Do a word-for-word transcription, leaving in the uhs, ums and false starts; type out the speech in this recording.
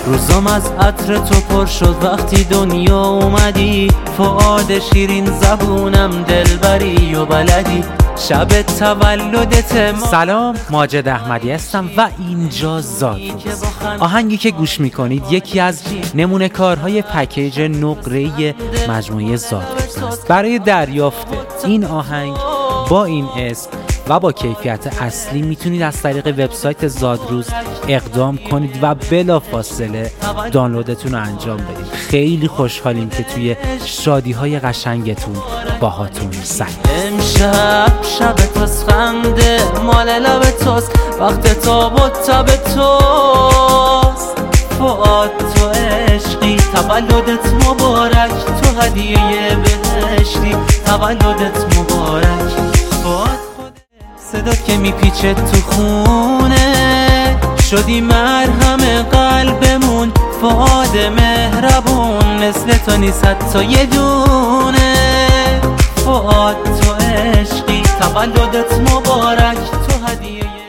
روزام از عطر تو پر شد وقتی دنیا اومدی. فؤاد شیرین زبونم دلبری و بلدی. شب تولدت. سلام، ماجد احمدی هستم و اینجا زادروز. آهنگی که گوش میکنید یکی از نمونه کارهای پکیج نقره‌ای مجموعه زادروز است. برای دریافت این آهنگ با این اسم و با کیفیت اصلی میتونید از طریق وبسایت زادروز اقدام کنید و بلافاصله دانلودتون رو انجام بدید. خیلی خوشحالیم که توی شادی‌های قشنگتون باهاتون سعی. امشب شب توست، خنده مال لب توست، وقت تاب و تب توست. فؤاد تو عشقی، تولدت مبارک، تو هدیه بهشتی، تولدت مبارک. فؤاد صدات که میپیچه تو خونه، شدی مرهم قلبمون. فؤاد مهربون، مثل تو نیست حتی یه دونه. فؤاد تو عشقی، تولدت مبارک، تو هدیه